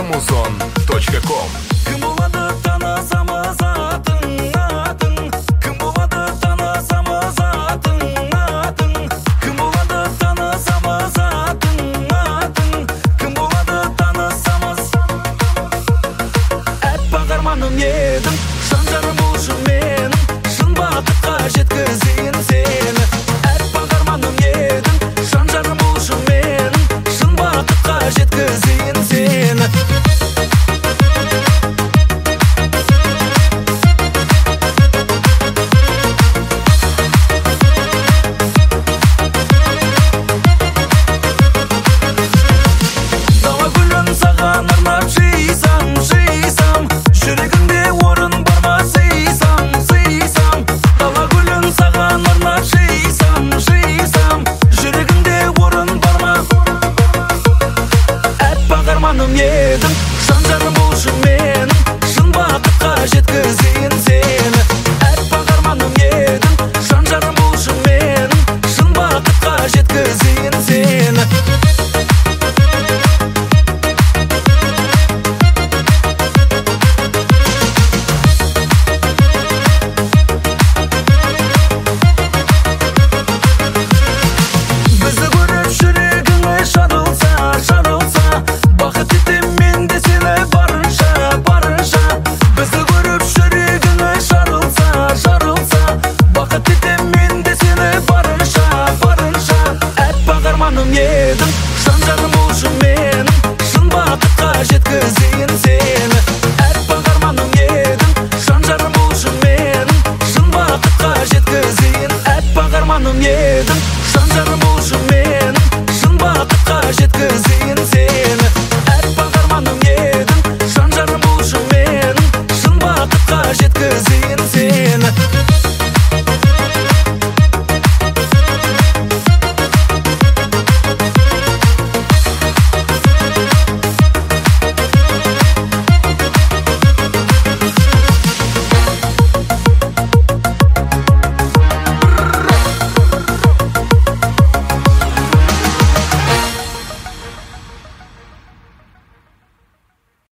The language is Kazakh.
muzon.com. Кім болады танысамыз атын. Кім болады танысамыз атын. Кім болады танысамыз атын. Кім болады танысамыз. Әппақ арманым едің, жан-жарым болшы менің, шын бақытқа жеткізейін сені. Әппақ арманым едің, жан-жарым болшы менің, шын бақытқа жеткізейін сені. Дала гүлін саған арнап жисам, жүрегіңде орын бар ма сыйсам. Дала гүлін саған арнап жисам, жүрегіңде орын бар ма. Әппақ арманым едің, жан-жарым болшы менің, шын бақытқа жеткізейін